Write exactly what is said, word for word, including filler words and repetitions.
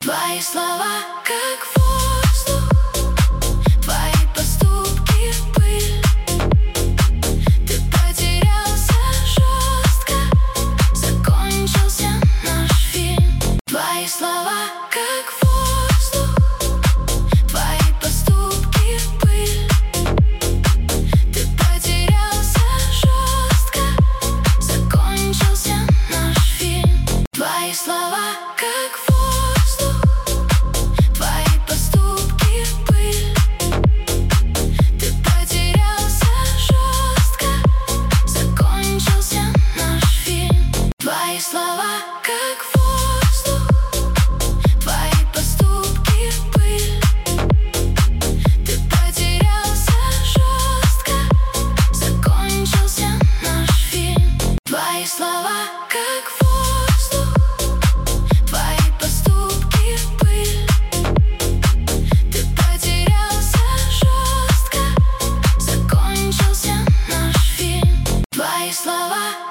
Твои слова как воздух, твои поступки пыль. Ты потерялся жестко, закончился наш фильм. Твои слова как воздух, твои поступки пыль. Ты потерялся жестко, закончился наш фильм. Твои слова как воздух, твои поступки пыль. Ты потерялся жестко, закончился наш фильм. Твои слова как воздух, твои поступки пыль. Ты потерялся жестко, закончился наш фильм. Твои слова как воздух, твои поступки пыль. Ты потерялся жестко, закончился наш фильм. Твои слова